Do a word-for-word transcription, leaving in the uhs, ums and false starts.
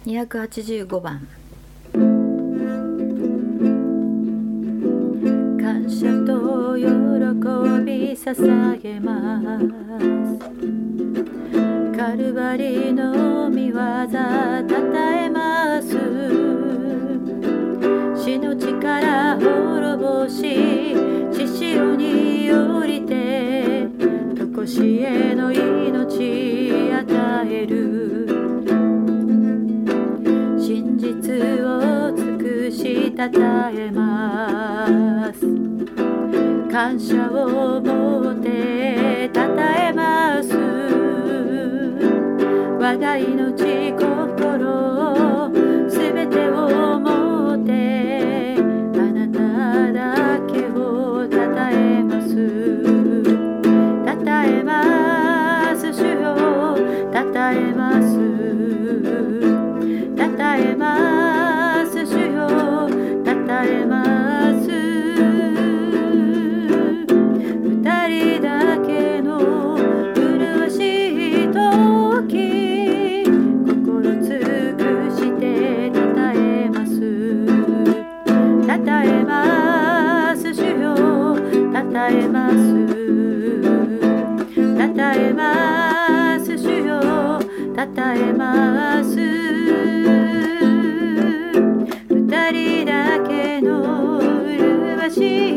にひゃくはちじゅうごばん。感謝と喜び捧げます。カルバリの御業たたえます。死の力滅ぼし、血潮に降りて常しえの命与える。真実を尽くしたたえます。感謝を持ってたたえます。我が命心すべてを持ってあなただけをたたえます。たたえます主よ、たたえますたたえます主よ、たたえます二人だけの麗しい時、心尽くしてたたえますたたえます主よ、たたえますたたえます主よ、たたえます二人だけの麗しい